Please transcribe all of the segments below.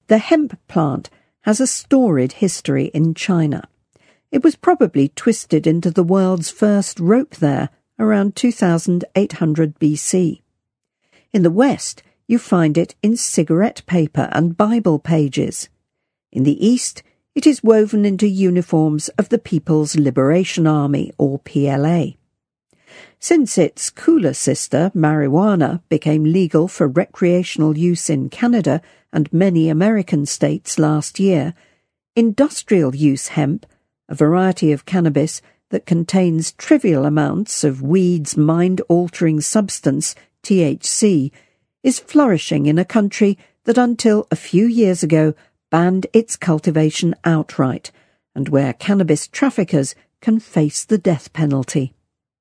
The hemp plant has a storied history in China. It was probably twisted into the world's first rope there around 2800 BC. In the West, you find it in cigarette paper and Bible pages. In the East, it is woven into uniforms of the People's Liberation Army, or PLA. Since its cooler sister, marijuana, became legal for recreational use in Canada and many American states last year, industrial use hemp, a variety of cannabis that contains trivial amounts of weed's mind-altering substance, THC, is flourishing in a country that until a few years ago banned its cultivation outright, and where cannabis traffickers can face the death penalty.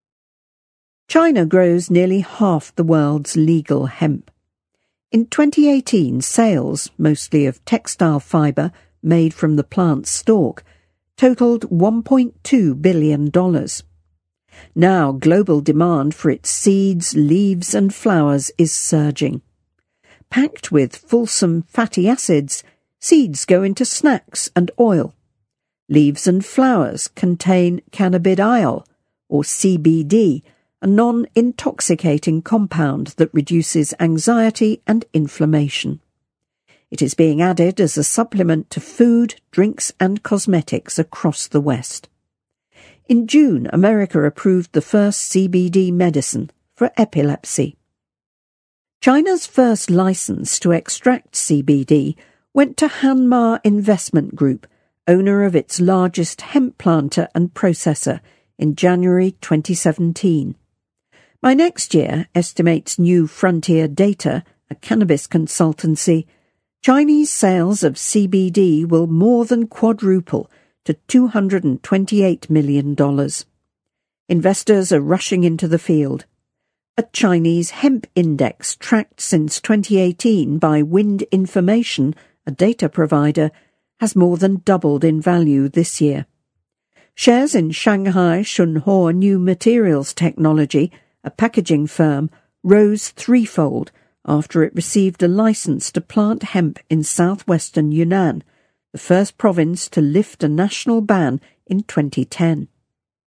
China grows nearly half the world's legal hemp. In 2018, sales, mostly of textile fibre made from the plant's stalk, totaled $1.2 billion. Now global demand for its seeds, leaves and flowers is surging. Packed with fulsome fatty acids, seeds go into snacks and oil. Leaves and flowers contain cannabidiol, or CBD, a non-intoxicating compound that reduces anxiety and inflammation. It is being added as a supplement to food, drinks and cosmetics across the West. In June, America approved the first CBD medicine for epilepsy. China's first license to extract CBD went to Hanma Investment Group, owner of its largest hemp planter and processor, in January 2017. By next year, estimates New Frontier Data, a cannabis consultancy, Chinese sales of CBD will more than quadruple to $228 million. Investors are rushing into the field. A Chinese hemp index tracked since 2018 by Wind Information, a data provider, has more than doubled in value this year. Shares in Shanghai Shunhua New Materials Technology, a packaging firm, rose threefold after it received a license to plant hemp in southwestern Yunnan, the first province to lift a national ban in 2010.